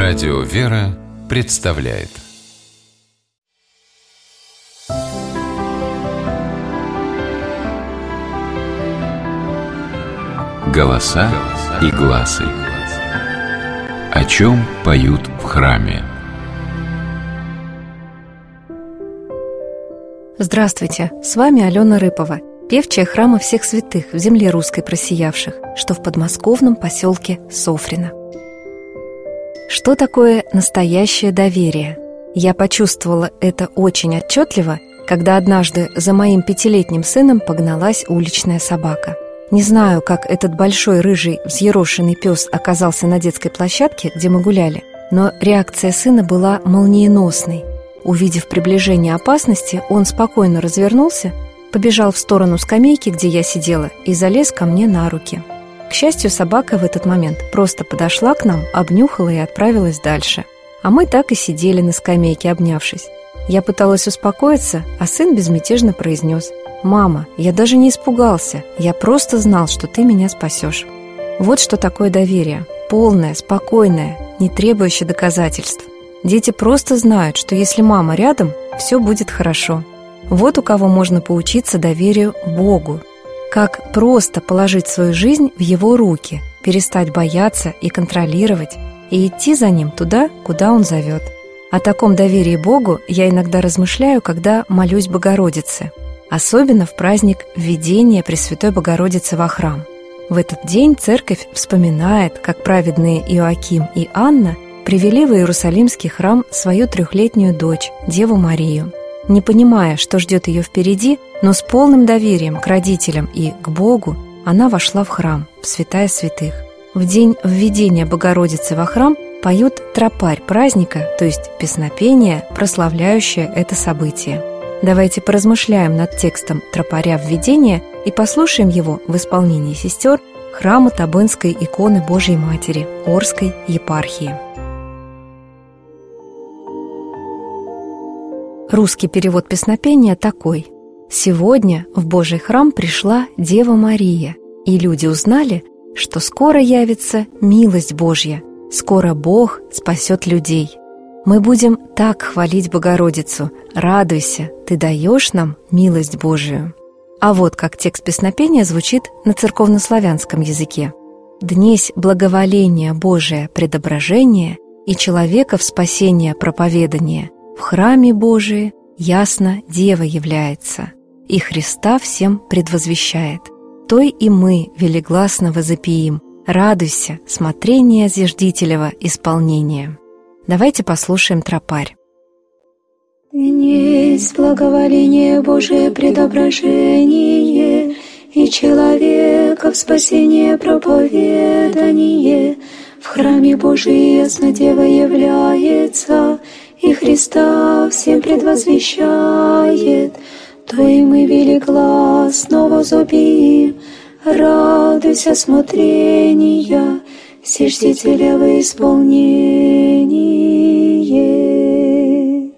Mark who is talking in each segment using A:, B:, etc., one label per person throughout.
A: Радио «Вера» представляет «Голоса и гласы». О чем поют в храме?
B: Здравствуйте, с вами Алена Рыпова, певчая храма всех святых в земле русской просиявших, что в подмосковном поселке Софрино. Что такое настоящее доверие? Я почувствовала это очень отчетливо, когда однажды за моим 5-летним сыном погналась уличная собака. Не знаю, как этот большой рыжий взъерошенный пес оказался на детской площадке, где мы гуляли, но реакция сына была молниеносной. Увидев приближение опасности, он спокойно развернулся, побежал в сторону скамейки, где я сидела, и залез ко мне на руки. К счастью, собака в этот момент просто подошла к нам, обнюхала и отправилась дальше. А мы так и сидели на скамейке, обнявшись. Я пыталась успокоиться, а сын безмятежно произнес: «Мама, я даже не испугался, я просто знал, что ты меня спасешь». Вот что такое доверие. Полное, спокойное, не требующее доказательств. Дети просто знают, что если мама рядом, все будет хорошо. Вот у кого можно поучиться доверию Богу. Как просто положить свою жизнь в Его руки, перестать бояться и контролировать, и идти за Ним туда, куда Он зовет. О таком доверии Богу я иногда размышляю, когда молюсь Богородице, особенно в праздник введения Пресвятой Богородицы во храм. В этот день церковь вспоминает, как праведные Иоаким и Анна привели в Иерусалимский храм свою 3-летнюю дочь, Деву Марию. Не понимая, что ждет ее впереди, но с полным доверием к родителям и к Богу, она вошла в храм, в святая святых. В день введения Богородицы во храм поют тропарь праздника, то есть песнопение, прославляющее это событие. Давайте поразмышляем над текстом тропаря введения и послушаем его в исполнении сестер храма Табынской иконы Божией Матери Орской епархии. Русский перевод песнопения такой: «Сегодня в Божий храм пришла Дева Мария, и люди узнали, что скоро явится милость Божья, скоро Бог спасет людей. Мы будем так хвалить Богородицу: радуйся, ты даешь нам милость Божию». А вот как текст песнопения звучит на церковнославянском языке: «Днесь благоволение Божие предображение и человека в спасение проповедание. В храме Божие ясно Дева является, и Христа всем предвозвещает. Той и мы велигласно возопиим: радуйся, смотрение зиждителева исполнения». Давайте послушаем тропарь.
C: Днесь благоволение Божие предображение и человека в спасение проповедание. В храме Божий ясно Дева является, и Христа всем предвозвещает. То и мы велигласно возопиим: радуйся, смотрения зиждителя во исполнение.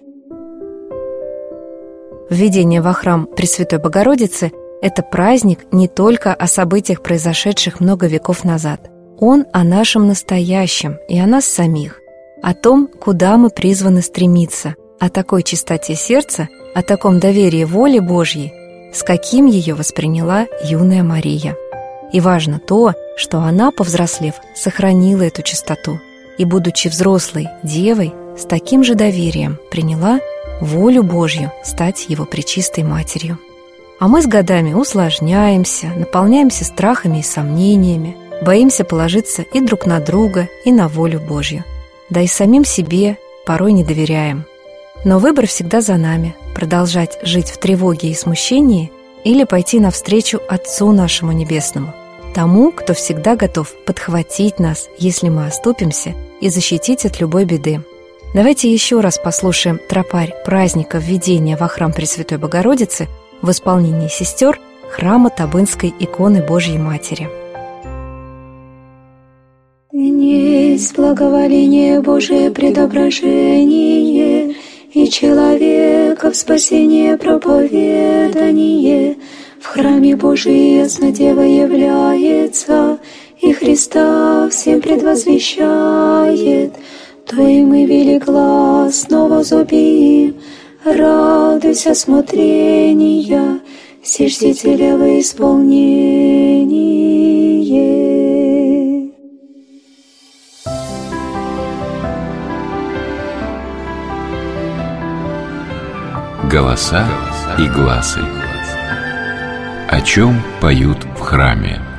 B: Введение во храм Пресвятой Богородицы – это праздник не только о событиях, произошедших много веков назад. Он о нашем настоящем и о нас самих, о том, куда мы призваны стремиться, о такой чистоте сердца, о таком доверии воле Божьей, с каким ее восприняла юная Мария. И важно то, что она, повзрослев, сохранила эту чистоту и, будучи взрослой девой, с таким же доверием приняла волю Божью стать его пречистой матерью. А мы с годами усложняемся, наполняемся страхами и сомнениями, боимся положиться и друг на друга, и на волю Божью. Да и самим себе порой не доверяем. Но выбор всегда за нами – продолжать жить в тревоге и смущении или пойти навстречу Отцу нашему Небесному, тому, кто всегда готов подхватить нас, если мы оступимся, и защитить от любой беды. Давайте еще раз послушаем тропарь праздника введения во храм Пресвятой Богородицы в исполнении сестер храма Табынской иконы Божьей Матери.
C: Днесь благоволение Божие предображение и человека в спасение проповедание. В храме Божий ясно Дева является, и Христа всем предвозвещает. Твоим и великлассно возопим. Радуйся смотрения, все ждите во исполнение.
A: Голоса и гласы. О чем поют в храме?